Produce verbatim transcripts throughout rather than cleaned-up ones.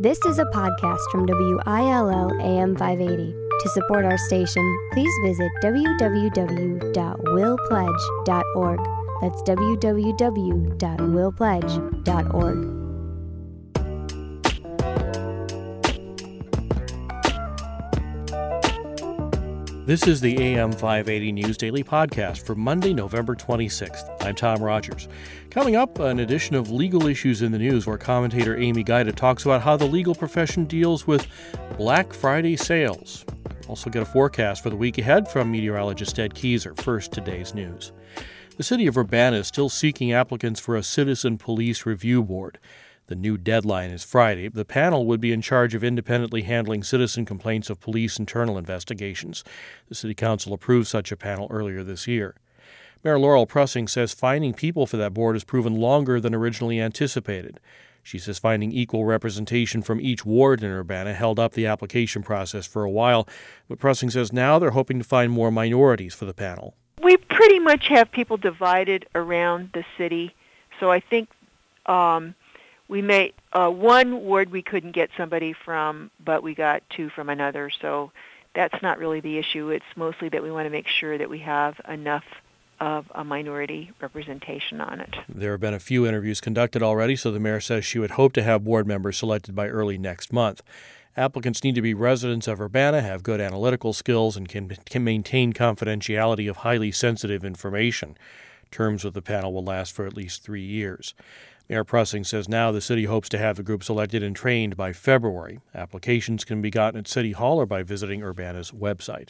This is a podcast from W I L L A M five eighty. To support our station, please visit w w w dot will pledge dot org. That's w w w dot will pledge dot org. This is the A M five eighty News Daily Podcast for Monday, November twenty-sixth. I'm Tom Rogers. Coming up, an edition of Legal Issues in the News, where commentator Amy Guida talks about how the legal profession deals with Black Friday sales. Also get a forecast for the week ahead from meteorologist Ed Keyser. First, today's news. The city of Urbana is still seeking applicants for a citizen police review board. The new deadline is Friday. The panel would be in charge of independently handling citizen complaints of police internal investigations. The City Council approved such a panel earlier this year. Mayor Laurel Prussing says finding people for that board has proven longer than originally anticipated. She says finding equal representation from each ward in Urbana held up the application process for a while, but Prussing says now they're hoping to find more minorities for the panel. We pretty much have people divided around the city, so I think um, we may, uh, one ward we couldn't get somebody from, but we got two from another, so that's not really the issue. It's mostly that we want to make sure that we have enough of a minority representation on it. There have been a few interviews conducted already, so the mayor says she would hope to have board members selected by early next month. Applicants need to be residents of Urbana, have good analytical skills, and can, can maintain confidentiality of highly sensitive information. Terms with the panel will last for at least three years. Mayor Prussing says now the city hopes to have the group selected and trained by February. Applications can be gotten at City Hall or by visiting Urbana's website.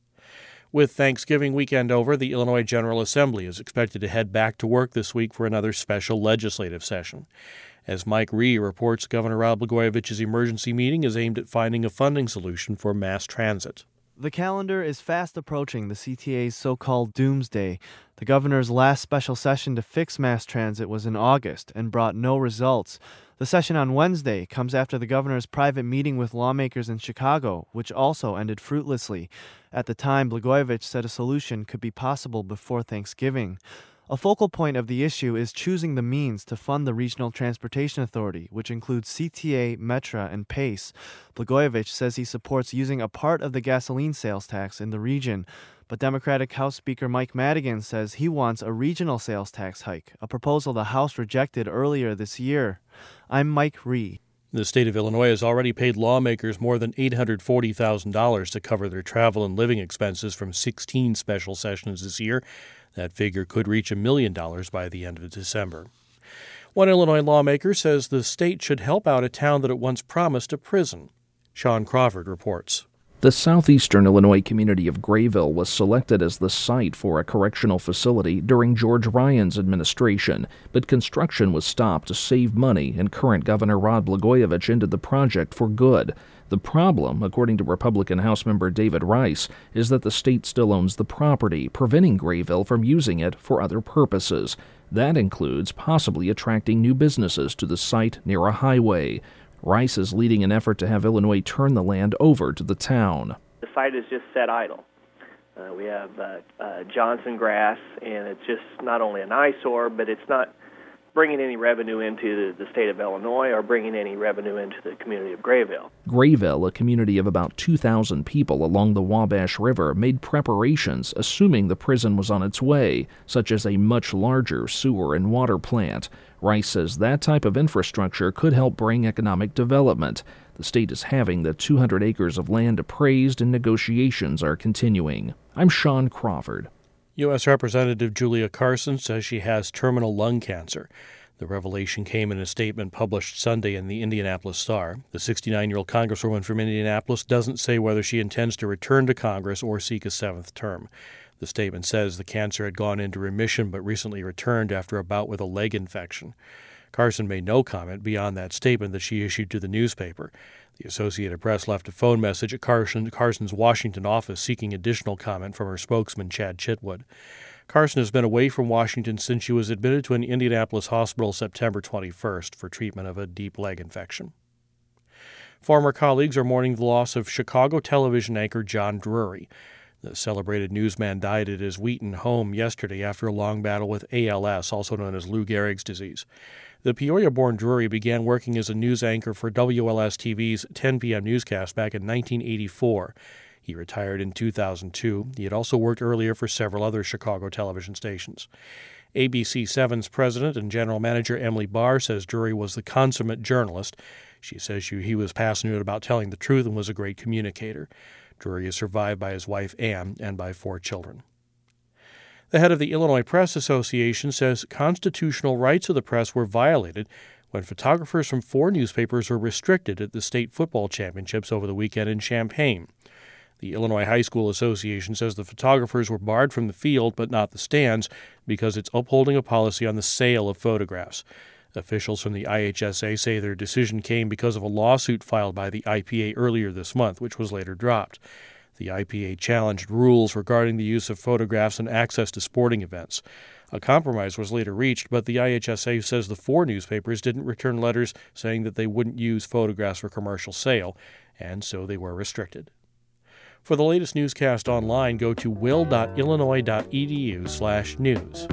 With Thanksgiving weekend over, the Illinois General Assembly is expected to head back to work this week for another special legislative session. As Mike Rhee reports, Governor Rod Blagojevich's emergency meeting is aimed at finding a funding solution for mass transit. The calendar is fast approaching the C T A's so-called doomsday. The governor's last special session to fix mass transit was in August and brought no results. The session on Wednesday comes after the governor's private meeting with lawmakers in Chicago, which also ended fruitlessly. At the time, Blagojevich said a solution could be possible before Thanksgiving. A focal point of the issue is choosing the means to fund the Regional Transportation Authority, which includes C T A, Metra, and PACE. Blagojevich says he supports using a part of the gasoline sales tax in the region. But Democratic House Speaker Mike Madigan says he wants a regional sales tax hike, a proposal the House rejected earlier this year. I'm Mike Rhee. The state of Illinois has already paid lawmakers more than eight hundred forty thousand dollars to cover their travel and living expenses from sixteen special sessions this year. That figure could reach a million dollars by the end of December. One Illinois lawmaker says the state should help out a town that it once promised a prison. Sean Crawford reports. The southeastern Illinois community of Grayville was selected as the site for a correctional facility during George Ryan's administration, but construction was stopped to save money, and current Governor Rod Blagojevich ended the project for good. The problem, according to Republican House member David Rice, is that the state still owns the property, preventing Grayville from using it for other purposes. That includes possibly attracting new businesses to the site near a highway. Rice is leading an effort to have Illinois turn the land over to the town. The site is just set idle. Uh, we have uh, uh, Johnson grass, and it's just not only an eyesore, but it's not bringing any revenue into the, the state of Illinois or bringing any revenue into the community of Grayville. Grayville, a community of about two thousand people along the Wabash River, made preparations assuming the prison was on its way, such as a much larger sewer and water plant. Rice says that type of infrastructure could help bring economic development. The state is having the two hundred acres of land appraised and negotiations are continuing. I'm Sean Crawford. U S. Representative Julia Carson says she has terminal lung cancer. The revelation came in a statement published Sunday in the Indianapolis Star. The sixty-nine-year-old congresswoman from Indianapolis doesn't say whether she intends to return to Congress or seek a seventh term. The statement says the cancer had gone into remission but recently returned after a bout with a leg infection. Carson made no comment beyond that statement that she issued to the newspaper. The Associated Press left a phone message at Carson, Carson's Washington office seeking additional comment from her spokesman, Chad Chitwood. Carson has been away from Washington since she was admitted to an Indianapolis hospital September twenty-first for treatment of a deep leg infection. Former colleagues are mourning the loss of Chicago television anchor John Drury. The celebrated newsman died at his Wheaton home yesterday after a long battle with A L S, also known as Lou Gehrig's disease. The Peoria-born Drury began working as a news anchor for W L S T V's ten p.m. newscast back in nineteen eighty-four. He retired in two thousand two. He had also worked earlier for several other Chicago television stations. A B C seven's president and general manager Emily Barr says Drury was the consummate journalist. She says she, he was passionate about telling the truth and was a great communicator. Drury is survived by his wife Ann and by four children. The head of the Illinois Press Association says constitutional rights of the press were violated when photographers from four newspapers were restricted at the state football championships over the weekend in Champaign. The Illinois High School Association says the photographers were barred from the field but not the stands because it's upholding a policy on the sale of photographs. Officials from the I H S A say their decision came because of a lawsuit filed by the I P A earlier this month, which was later dropped. The I P A challenged rules regarding the use of photographs and access to sporting events. A compromise was later reached, but the I H S A says the four newspapers didn't return letters saying that they wouldn't use photographs for commercial sale, and so they were restricted. For the latest newscast online, go to will.illinois.edu slash news.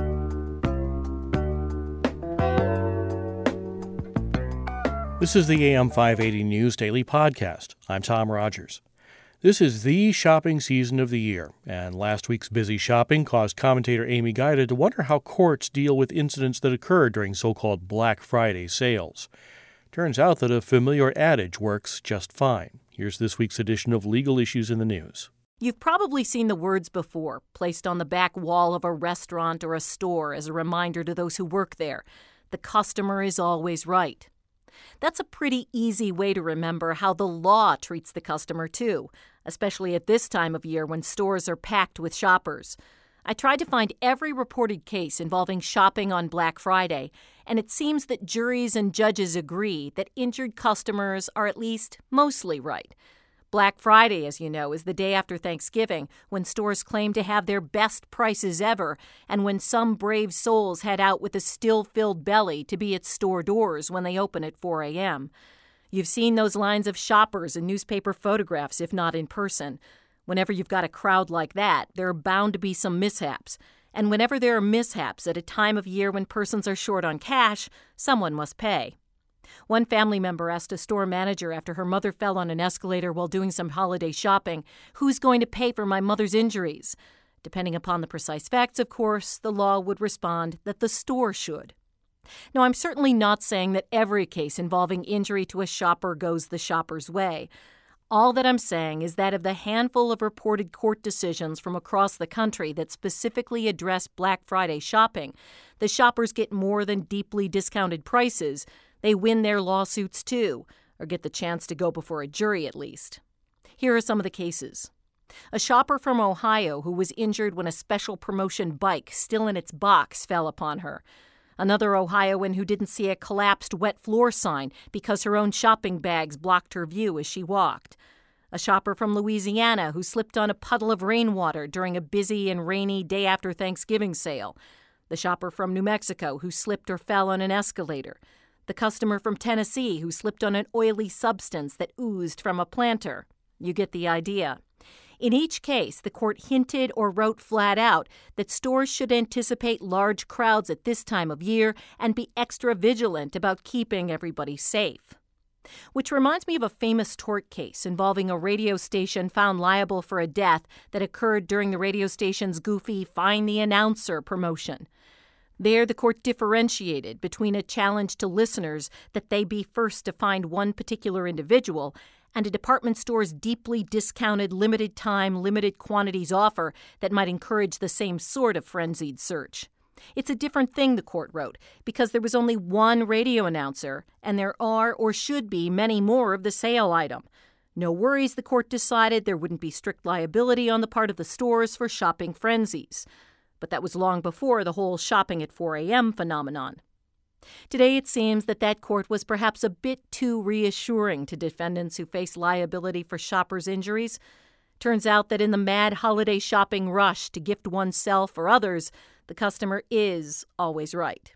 This is the A M five eighty News Daily Podcast. I'm Tom Rogers. This is the shopping season of the year, and last week's busy shopping caused commentator Amy Guida to wonder how courts deal with incidents that occur during so-called Black Friday sales. Turns out that a familiar adage works just fine. Here's this week's edition of Legal Issues in the News. You've probably seen the words before, placed on the back wall of a restaurant or a store as a reminder to those who work there. The customer is always right. That's a pretty easy way to remember how the law treats the customer, too, especially at this time of year when stores are packed with shoppers. I tried to find every reported case involving shopping on Black Friday, and it seems that juries and judges agree that injured customers are at least mostly right. Black Friday, as you know, is the day after Thanksgiving, when stores claim to have their best prices ever, and when some brave souls head out with a still-filled belly to be at store doors when they open at four a.m. You've seen those lines of shoppers in newspaper photographs, if not in person. Whenever you've got a crowd like that, there are bound to be some mishaps. And whenever there are mishaps at a time of year when persons are short on cash, someone must pay. One family member asked a store manager after her mother fell on an escalator while doing some holiday shopping, "Who's going to pay for my mother's injuries?" Depending upon the precise facts, of course, the law would respond that the store should. Now, I'm certainly not saying that every case involving injury to a shopper goes the shopper's way. All that I'm saying is that of the handful of reported court decisions from across the country that specifically address Black Friday shopping, the shoppers get more than deeply discounted prices. They win their lawsuits, too, or get the chance to go before a jury at least. Here are some of the cases. A shopper from Ohio who was injured when a special promotion bike still in its box fell upon her. Another Ohioan who didn't see a collapsed wet floor sign because her own shopping bags blocked her view as she walked. A shopper from Louisiana who slipped on a puddle of rainwater during a busy and rainy day after Thanksgiving sale. The shopper from New Mexico who slipped or fell on an escalator. The customer from Tennessee who slipped on an oily substance that oozed from a planter. You get the idea. In each case, the court hinted or wrote flat out that stores should anticipate large crowds at this time of year and be extra vigilant about keeping everybody safe. Which reminds me of a famous tort case involving a radio station found liable for a death that occurred during the radio station's goofy Find the Announcer promotion. There, the court differentiated between a challenge to listeners that they be first to find one particular individual and a department store's deeply discounted limited-time, limited-quantities offer that might encourage the same sort of frenzied search. It's a different thing, the court wrote, because there was only one radio announcer, and there are or should be many more of the sale item. No worries, the court decided there wouldn't be strict liability on the part of the stores for shopping frenzies. But that was long before the whole shopping at four a.m. phenomenon. Today, it seems that that court was perhaps a bit too reassuring to defendants who face liability for shoppers' injuries. Turns out that in the mad holiday shopping rush to gift oneself or others, the customer is always right.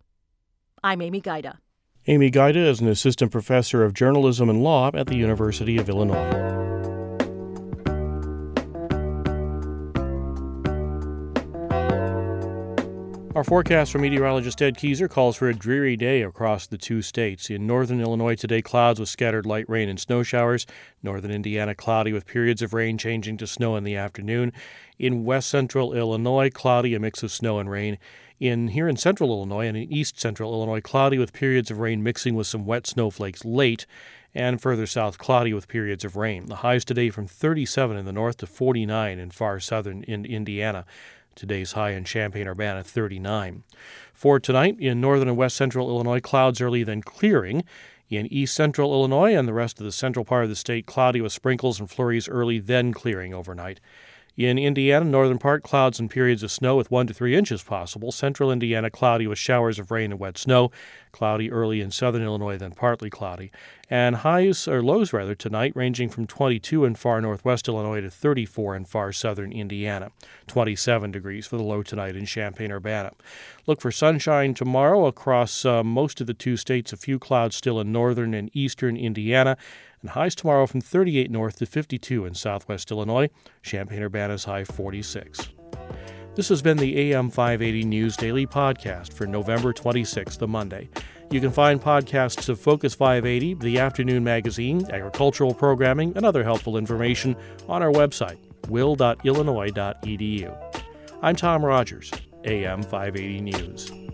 I'm Amy Guida. Amy Guida is an assistant professor of journalism and law at the University of Illinois. Our forecast from meteorologist Ed Keyser calls for a dreary day across the two states. In northern Illinois today, clouds with scattered light rain and snow showers. Northern Indiana, cloudy with periods of rain changing to snow in the afternoon. In west central Illinois, cloudy, a mix of snow and rain. In here in central Illinois and in east central Illinois, cloudy with periods of rain mixing with some wet snowflakes late. And further south, cloudy with periods of rain. The highs today from thirty-seven in the north to forty-nine in far southern in Indiana. Today's high in Champaign-Urbana, thirty-nine. For tonight, in northern and west central Illinois, clouds early, then clearing. In east central Illinois and the rest of the central part of the state, cloudy with sprinkles and flurries early, then clearing overnight. In Indiana, northern part, clouds and periods of snow with one to three inches possible. Central Indiana, cloudy with showers of rain and wet snow. Cloudy early in southern Illinois, then partly cloudy. And highs, or lows rather, tonight ranging from twenty-two in far northwest Illinois to thirty-four in far southern Indiana. twenty-seven degrees for the low tonight in Champaign-Urbana. Look for sunshine tomorrow across uh, most of the two states. A few clouds still in northern and eastern Indiana. And highs tomorrow from thirty-eight north to fifty-two in southwest Illinois. Champaign-Urbana's high forty-six. This has been the A M five eighty News Daily Podcast for November twenty-sixth, a Monday. You can find podcasts of Focus five eighty, the afternoon magazine, agricultural programming, and other helpful information on our website, will dot illinois dot e d u. I'm Tom Rogers, A M five eighty News.